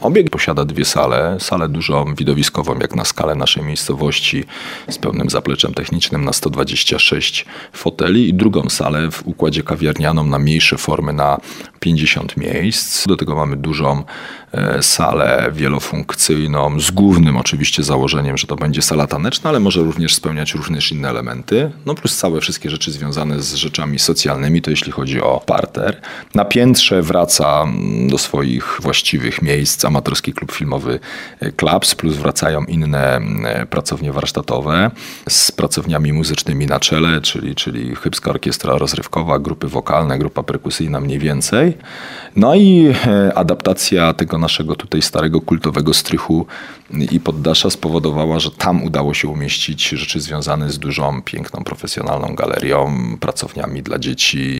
Obiekt posiada dwie sale. Salę dużą, widowiskową, jak na skalę naszej miejscowości, z pełnym zapleczem technicznym na 126 foteli i drugą salę w układzie kawiarnianą na mniejsze formy na 50 miejsc. Do tego mamy dużą salę wielofunkcyjną z głównym oczywiście założeniem, że to będzie sala taneczna, ale może również spełniać również inne elementy. No plus całe wszystkie rzeczy związane z rzeczami socjalnymi, to jeśli chodzi o parter. Na piętrze wraca do swoich właściwych miejsc amatorski klub filmowy Klaps, plus wracają inne pracownie warsztatowe z pracowniami muzycznymi na czele, czyli Chybska Orkiestra Rozrywkowa, grupy wokalne, grupa perkusyjna mniej więcej. No i adaptacja tego naszego tutaj starego kultowego strychu i poddasza spowodowała, że tam udało się umieścić rzeczy związane z dużą, piękną, profesjonalną galerią, pracowniami dla dzieci,